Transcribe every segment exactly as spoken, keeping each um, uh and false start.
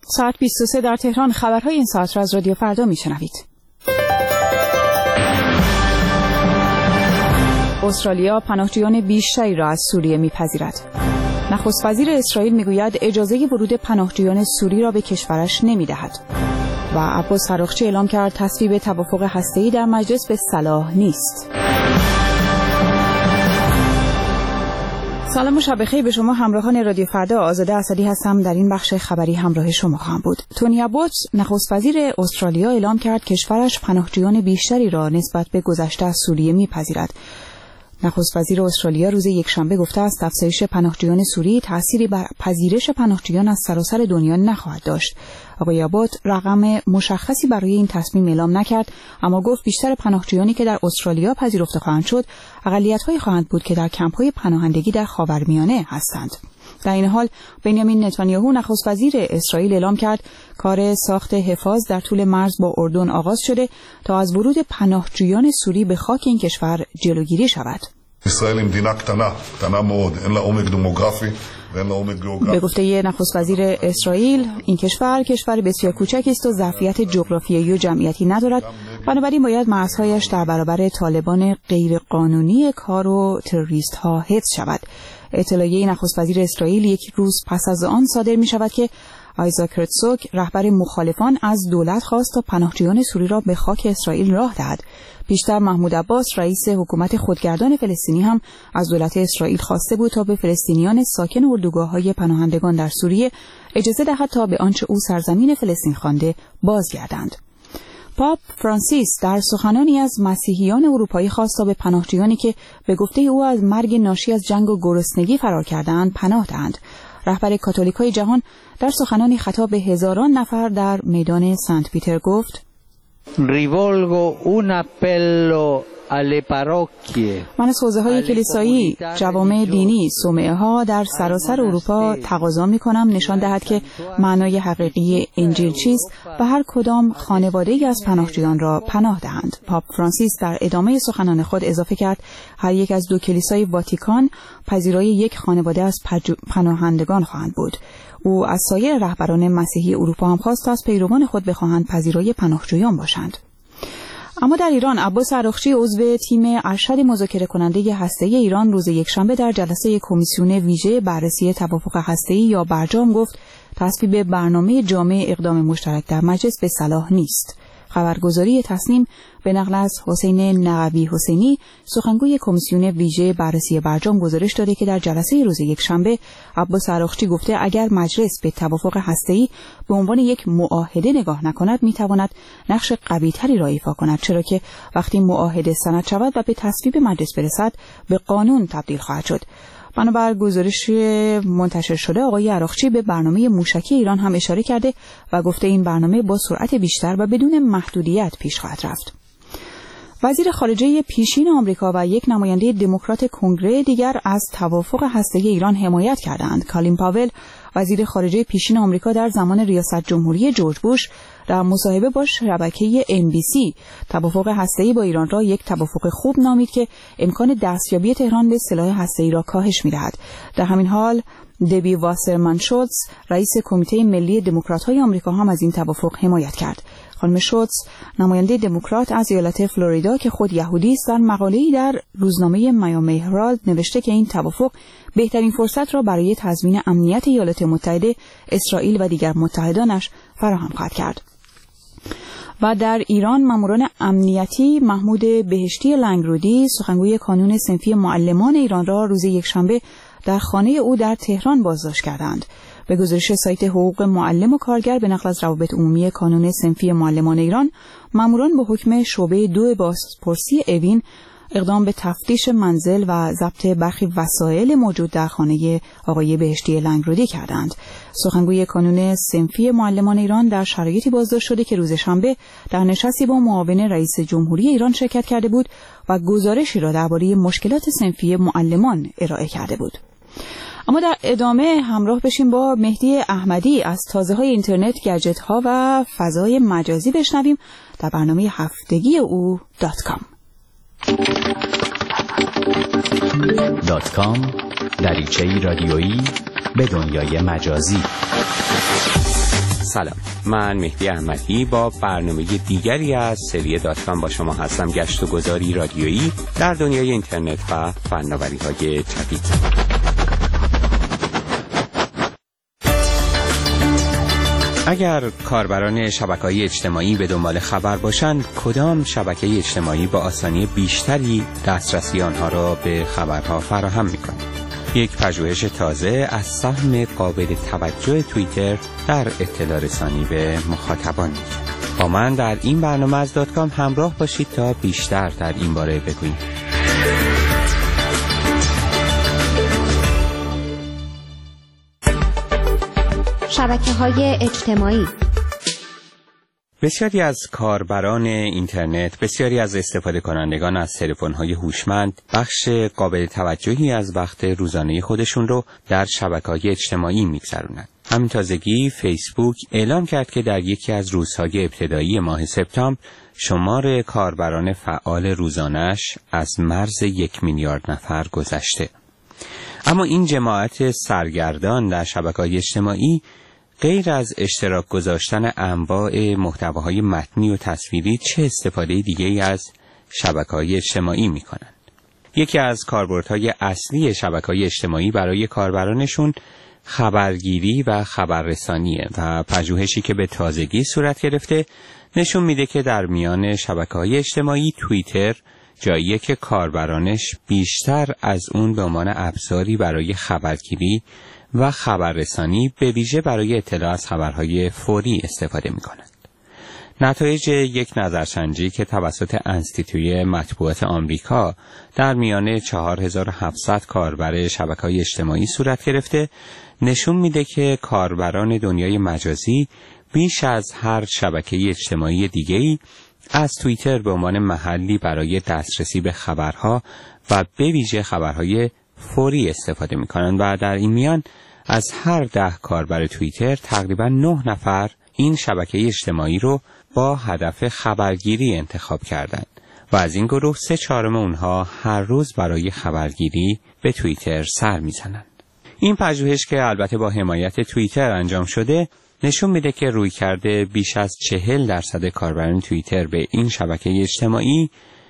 ساعت بیست و سه در تهران. خبرهای این ساعت را از رادیو فردا میشنوید. استرالیا پناهجویان بیشتری را از سوریه میپذیرد. نخست وزیر اسرائیل میگوید اجازه ورود پناهجویان سوری را به کشورش نمیدهد. و عباس اراغچی اعلام کرد تصویب توافق هسته‌ای در مجلس به صلاح نیست. سلام و شب بخیر به شما همراهان رادیو فردا. آزاده اسدی هستم. در این بخش خبری همراه شما خواهم بود. تونی ابوت نخست وزیر استرالیا اعلام کرد کشورش پناهجویان بیشتری را نسبت به گذشته از سوریه میپذیرد. نخست وزیر استرالیا روز یکشنبه گفته است افزایش پناهجویان سوری تأثیری بر پذیرش پناهجویان از سراسر دنیا نخواهد داشت. آقای ابوت رقم مشخصی برای این تصمیم اعلام نکرد، اما گفت بیشتر پناهجویانی که در استرالیا پذیرفته خواهند شد اقلیت‌هایی خواهند بود که در کمپ‌های پناهندگی در خاورمیانه هستند. در این حال بنیامین نتانیاهو نخست وزیر اسرائیل اعلام کرد کار ساخت حفاظ در طول مرز با اردن آغاز شده تا از ورود پناهجویان سوری به خاک این کشور جلوگیری شود. اسرائیل مدینه קטנה, קטנה מאוד, אין לה עומק דמוגרפי ואין לה عمق גיאוגرافی. به گفته نخست وزیر اسرائیل این کشور کشور بسیار کوچکی است و ظرفیت جغرافیایی و جمعیتی ندارد، بنابراین باید مرزهایش در برابر طالبان غیرقانونی کار و تروریست ها حفظ شود. اطلاعیه نخست وزیر اسرائیل یک روز پس از آن صادر می شود که آیزاک هرتزوگ رهبر مخالفان از دولت خواست تا پناهجویان سوری را به خاک اسرائیل راه دهد. پیشتر محمود عباس رئیس حکومت خودگردان فلسطینی هم از دولت اسرائیل خواسته بود تا به فلسطینیان ساکن اردوگاه‌های پناهندگان در سوریه اجازه دهد تا به آنچه او سرزمین فلسطین خوانده بازگردند. پاپ فرانسیس در سخنانی از مسیحیان اروپایی خواست تا به پناهجویانی که به گفته او از مرگ ناشی از جنگ و گرسنگی فرار کردند پناه دهند. رهبر کاتولیکای جهان در سخنانی خطاب به هزاران نفر در میدان سنت پیتر گفت: Rivolgo un appello alle parrocchie. من از حوزه‌های کلیسایی، جوامع دینی، صومعه ها در سراسر اروپا تقاضا می‌کنم نشان دهد که معنای حقیقی انجیل چیست و هر کدام خانواده‌ای از پناهجویان را پناه دهند. پاپ فرانسیس در ادامه سخنان خود اضافه کرد هر یک از دو کلیسای واتیکان پذیرای یک خانواده از پناهندگان خواهند بود. او از سایر رهبران مسیحی اروپا هم خواست از پیروان خود بخواهند پذیرای پناهجویان باشند. اما در ایران عباس اراغچی عضو تیم ارشد مذاکره کننده هسته‌ای ایران روز یکشنبه در جلسه کمیسیون ویژه بررسی توافق هسته‌ای یا برجام گفت تصویب برنامه جامع اقدام مشترک در مجلس به صلاح نیست. خبرگزاری تصنیم به نقل از حسین نقوی حسینی سخنگوی کمیسیون ویژه بررسی برجام گزارش داده که در جلسه روز یکشنبه عباس اراغچی گفته اگر مجلس به توافق هسته‌ای به عنوان یک معاهده نگاه نکند میتواند نقش قوی‌تری را ایفا کند، چرا که وقتی معاهده سند شود و به تصویب مجلس برسد به قانون تبدیل خواهد شد. بنابر گزارش منتشر شده آقای اراغچی به برنامه موشکی ایران هم اشاره کرده و گفته این برنامه با سرعت بیشتر و بدون محدودیت پیش خواهد رفت. وزیر خارجه پیشین آمریکا و یک نماینده دموکرات کنگره دیگر از توافق هسته‌ای ایران حمایت کردند. کالین پاول وزیر خارجه پیشین آمریکا در زمان ریاست جمهوری جورج بوش در مصاحبه با شبکه ام بی سی توافق هسته‌ای با ایران را یک توافق خوب نامید که امکان دستیابی تهران به سلاح هسته‌ای را کاهش می‌دهد. در همین حال دبی واسرمن شولتز رئیس کمیته ملی دموکرات‌های آمریکا هم از این توافق حمایت کرد. خانم شولتز نماینده دموکرات از ایالت فلوریدا که خود یهودی است در مقاله‌ای در روزنامه میامی هرالد نوشته که این توافق بهترین فرصت را برای تضمین امنیت ایالات متحده، اسرائیل و دیگر متحدانش فراهم خواهد کرد. و در ایران ماموران امنیتی محمود بهشتی لنگرودی سخنگوی کانون صنفی معلمان ایران را روز یکشنبه در خانه او در تهران بازداشت کردند. به گزارش سایت حقوق معلم و کارگر به نقل از روابط عمومی کانون صنفی معلمان ایران، ماموران با حکم شعبه دو بازپرسی اوین اقدام به تفتیش منزل و ضبط برخی وسایل موجود در خانه آقای بهشتی لنگرودی کردند. سخنگوی کانون صنفی معلمان ایران در شرایطی بازداشت شده که روز شنبه در نشستی با معاون رئیس جمهوری ایران شرکت کرده بود و گزارشی را درباره مشکلات صنفی معلمان ارائه کرده بود. اما در ادامه همراه بشیم با مهدی احمدی از تازه‌های اینترنت، گجت‌ها و فضای مجازی بشنویم در برنامه هفتگی او دات کام. دات کام دریچه‌ای رادیویی به دنیای مجازی. سلام، من مهدی احمدی با برنامه دیگری از سری دات کام با شما هستم. گشت و گذاری رادیویی در دنیای اینترنت و فناوری‌های جدید. اگر کاربران شبکه‌های اجتماعی به دنبال خبر باشند، کدام شبکه اجتماعی با آسانی بیشتری دسترسی آنها را به خبرها فراهم می‌کند؟ یک پژوهش تازه از سهم قابل توجه توییتر در اطلاع رسانی به مخاطبان می‌گوید. با من در این برنامه از دات کام همراه باشید تا بیشتر در این باره بگوییم. شبکه‌های اجتماعی. بسیاری از کاربران اینترنت، بسیاری از استفاده کنندگان از تلفن‌های هوشمند بخش قابل توجهی از وقت روزانه خودشون رو در شبکه‌های اجتماعی می‌گذرونند. همین تازگی فیسبوک اعلام کرد که در یکی از روزهای ابتدایی ماه سپتامبر شمار کاربران فعال روزانه‌اش از مرز یک میلیارد نفر گذشته. اما این جماعت سرگردان در شبکه‌های اجتماعی غیر از اشتراک گذاشتن انواع محتواهای متنی و تصویری چه استفاده دیگه‌ای از شبکه‌های اجتماعی می‌کنند؟ یکی از کاربردهای اصلی شبکه‌های اجتماعی برای کاربرانشون خبرگیری و خبررسانیه و پژوهشی که به تازگی صورت گرفته نشون میده که در میان شبکه‌های اجتماعی توییتر جاییه که کاربرانش بیشتر از اون به عنوان ابزاری برای خبرگیری و خبررسانی به ویژه برای اطلاع از خبرهای فوری استفاده می‌کنند. نتایج یک نظرسنجی که توسط انستیتوی مطبوعات آمریکا در میان چهار هزار و هفتصد کاربر شبکه‌های اجتماعی صورت گرفته نشون میده که کاربران دنیای مجازی بیش از هر شبکه اجتماعی دیگه‌ای از توییتر به عنوان محلی برای دسترسی به خبرها و به ویژه خبرهای فوری استفاده می‌کنند و در این میان از هر ده کاربر توییتر تقریباً نه نفر این شبکه اجتماعی رو با هدف خبرگیری انتخاب کردند و از این گروه سه چهارم اونها هر روز برای خبرگیری به توییتر سر میزنند. این پژوهش که البته با حمایت توییتر انجام شده نشون میده که رویکرد بیش از چهل درصد کاربران توییتر به این شبکه اجتماعی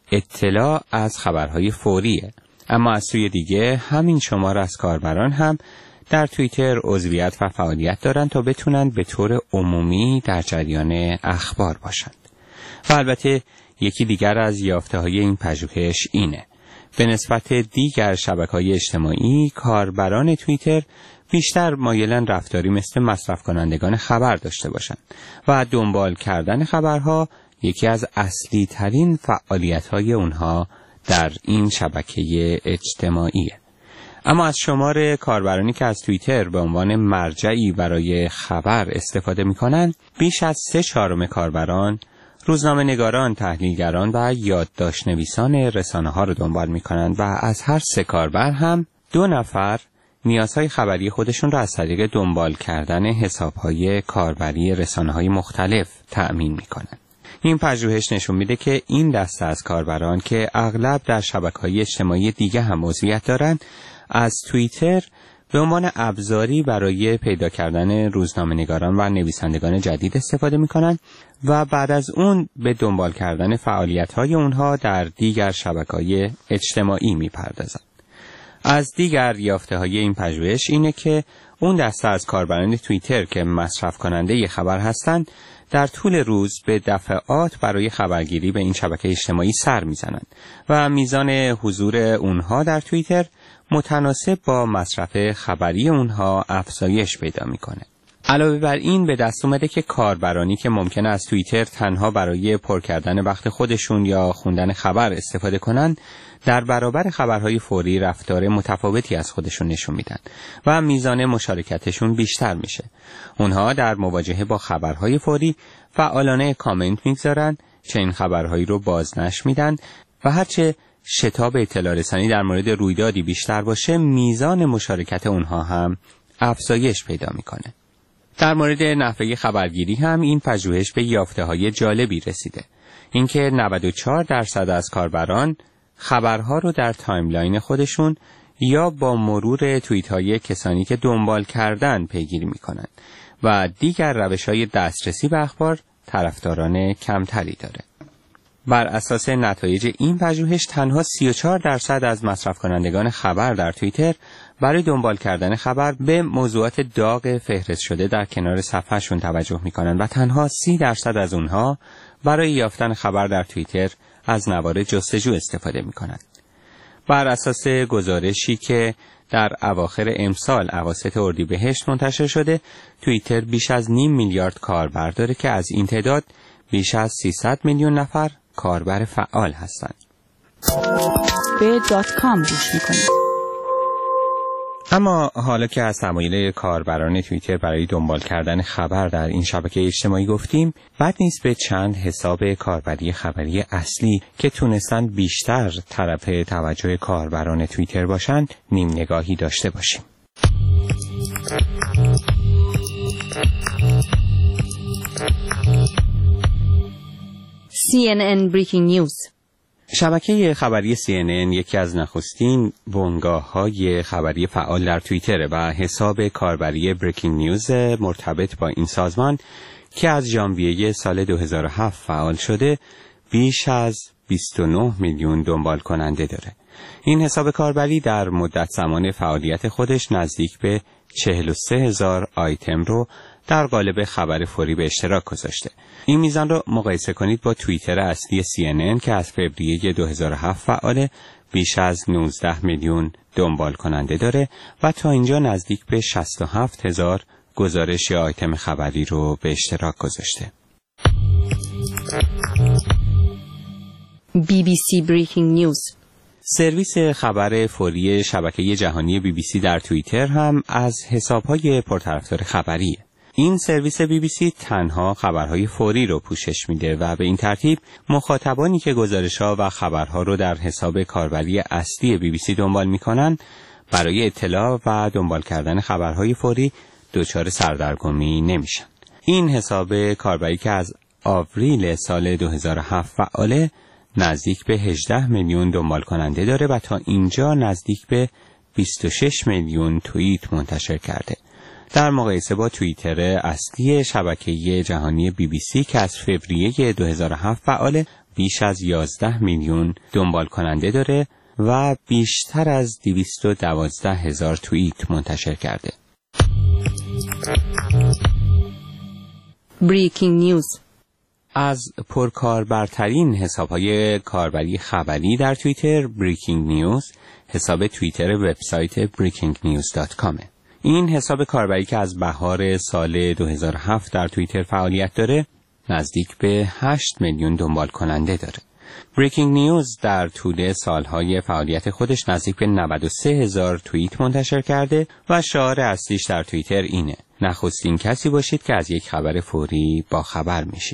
اطلاع از خبرهای فوریه. اما از سوی دیگه همین شمار از کاربران هم در توییتر عضویت و فعالیت دارند تا بتونن به طور عمومی در جریان اخبار باشند. و البته یکی دیگر از یافته‌های این پژوهش اینه: به نسبت دیگر شبکه‌های اجتماعی کاربران توییتر بیشتر مایلن رفتاری مثل مصرف کنندگان خبر داشته باشند و دنبال کردن خبرها یکی از اصلی ترین فعالیت‌های اونها در این شبکه اجتماعیه. اما از شمار کاربرانی که از توییتر به عنوان مرجعی برای خبر استفاده می‌کنند، بیش از سه چهارم کاربران روزنامه نگاران، تحلیلگران و یادداشت نویسان رسانه‌ها رو دنبال می‌کنند و از هر سه کاربر هم دو نفر نیازهای خبری خودشون را از طریق دنبال کردن حساب‌های کاربری رسانه‌های مختلف تأمین می‌کنند. این پژوهش نشون میده که این دسته از کاربران که اغلب در شبکه‌های اجتماعی دیگه هم عضویت دارند، از توییتر به عنوان ابزاری برای پیدا کردن روزنامه‌نگاران و نویسندگان جدید استفاده می‌کنند و بعد از اون به دنبال کردن فعالیت‌های اونها در دیگر شبکه‌های اجتماعی می‌پردازند. از دیگر یافته‌های این پژوهش اینه که اون دسته از کاربران توییتر که مصرف کننده خبر هستند در طول روز به دفعات برای خبرگیری به این شبکه اجتماعی سر میزنند و میزان حضور اونها در توییتر متناسب با مصرف خبری اونها افزایش پیدا میکنه. علاوه بر این به دست اومده که کاربرانی که ممکنه از توییتر تنها برای پر کردن وقت خودشون یا خوندن خبر استفاده کنن، در برابر خبرهای فوری رفتار متفاوتی از خودشون نشون میدن و میزان مشارکتشون بیشتر میشه. اونها در مواجهه با خبرهای فوری فعالانه کامنت میگذارن، چنین خبرهایی رو بازنشر میدن و هرچه شتاب اطلاع رسانی در مورد رویدادی بیشتر باشه، میزان مشارکت اونها هم افزایش پیدا میکنه. در مورد نحوه خبرگیری هم این پژوهش به یافته‌های جالبی رسیده. اینکه نود و چهار درصد از کاربران خبرها رو در تایملاین خودشون یا با مرور توییت‌های کسانی که دنبال کردن پیگیری می‌کنند و دیگر روش‌های دسترسی به اخبار طرفداران کمتری داره. بر اساس نتایج این پژوهش تنها سی و چهار درصد از مصرف کنندگان خبر در توییتر برای دنبال کردن خبر به موضوعات داغ فهرست شده در کنار صفحه‌شون توجه می‌کنند و تنها سی درصد از اونها برای یافتن خبر در توییتر از نوار جستجو استفاده می‌کنند. بر اساس گزارشی که در اواخر امسال اواسط اردیبهشت منتشر شده، توییتر بیش از نیم میلیارد کاربر داره که از این تعداد بیش از سیصد میلیون نفر کاربر فعال هستند. به دات کام گوش میکنید. اما حالا که از تمایل کاربران توییتر برای دنبال کردن خبر در این شبکه اجتماعی گفتیم، بد نیست به چند حساب کاربری خبری اصلی که تونستند بیشتر طرف توجه کاربران توییتر باشند نیم نگاهی داشته باشیم. سی ان ان Breaking News. شبکه خبری سی ان ان یکی از نخستین بنگاه‌های خبری فعال در توییتر و حساب کاربری بریکینگ نیوز مرتبط با این سازمان که از ژانویه سال دو هزار و هفت فعال شده بیش از بیست و نه میلیون دنبال کننده داره. این حساب کاربری در مدت زمان فعالیت خودش نزدیک به چهل و سه هزار آیتم رو در قالب خبر فوری به اشتراک گذاشته. این میزان رو مقایسه کنید با توییتر اصلی سی ان ان که از فوریه دو هزار و هفت فعاله، بیش از نوزده میلیون دنبال کننده داره و تا اینجا نزدیک به شصت و هفت هزار گزارش آیتم خبری رو به اشتراک گذاشته. بی بی سی Breaking News. سرویس خبر فوری شبکه جهانی بی بی سی در توییتر هم از حساب‌های پرطرفدار خبریه. این سرویس بی بی سی تنها خبرهای فوری رو پوشش میده و به این ترتیب مخاطبانی که گزارش‌ها و خبرها رو در حساب کاربری اصلی بی بی سی دنبال میکنن برای اطلاع و دنبال کردن خبرهای فوری دچار سردرگمی نمیشن. این حساب کاربری که از آوریل سال دو هزار و هفت فعاله نزدیک به هجده میلیون دنبال کننده داره و تا اینجا نزدیک به بیست و شش میلیون توییت منتشر کرده. در مقایسه با توییتر اصلی شبکه جهانی بی بی سی که از فوریه دو هزار و هفت فعال بیش از یازده میلیون دنبال کننده داره و بیشتر از دویست و دوازده هزار توییت منتشر کرده. Breaking News. از پرکاربرترین حساب‌های کاربری خبری در توییتر بریکینگ نیوز حساب توییتر وبسایت بریکینگ نیوز دات کام. این حساب کاربری که از بهار سال دو هزار و هفت در توییتر فعالیت داره نزدیک به هشت میلیون دنبال کننده داره. بریکینگ نیوز در طول سالهای فعالیت خودش نزدیک به نود و سه هزار توییت منتشر کرده و شعار اصلیش در توییتر اینه: نخستین کسی باشید که از یک خبر فوری با خبر میشید.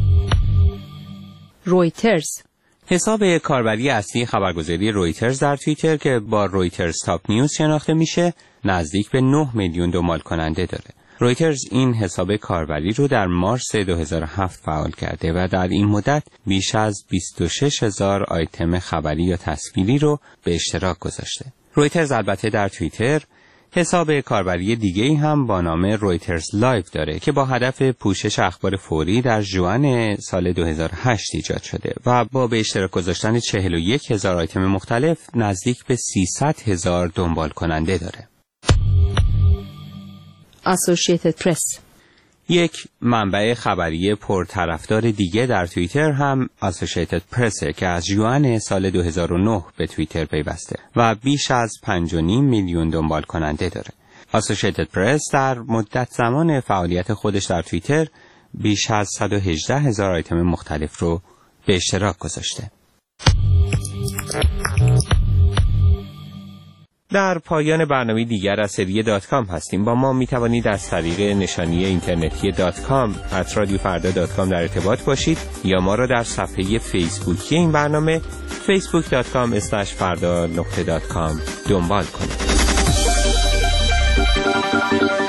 رویترز. حساب کاربری اصلی خبرگزاری رویترز در توییتر که با رویترز تاپ نیوز شناخته میشه نزدیک به نه میلیون دنبال کننده داره. رویترز این حساب کاربری رو در مارس دو هزار و هفت فعال کرده و در این مدت بیش از بیست و شش هزار آیتم خبری یا تصویری رو به اشتراک گذاشته. رویترز البته در توییتر حساب کاربری دیگه‌ای هم با نام رویترز لایو داره که با هدف پوشش اخبار فوری در ژوئن سال دو هزار و هشت ایجاد شده و با به اشتراک گذاشتن چهل و یک هزار آیتم مختلف نزدیک به سیصد هزار دنبال کننده داره. Associated Press. یک منبع خبری پرطرفدار دیگه در توییتر هم Associated Press که از ژوئن سال دو هزار و نه به توییتر پیوسته و بیش از پنج و نیم میلیون دنبال کننده داره. Associated Press در مدت زمان فعالیت خودش در توییتر بیش از صد و هجده هزار آیتم مختلف رو به اشتراک گذاشته. در پایان برنامه دیگر از سری دات کام هستیم. با ما می توانید از طریق نشانی اینترنتی دات کام ات رادیو فردا دات کام در ارتباط باشید یا ما را در صفحه فیسبوکی این برنامه فیسبوک دات کام اسلش فردا نقطه دات کام دنبال کنید.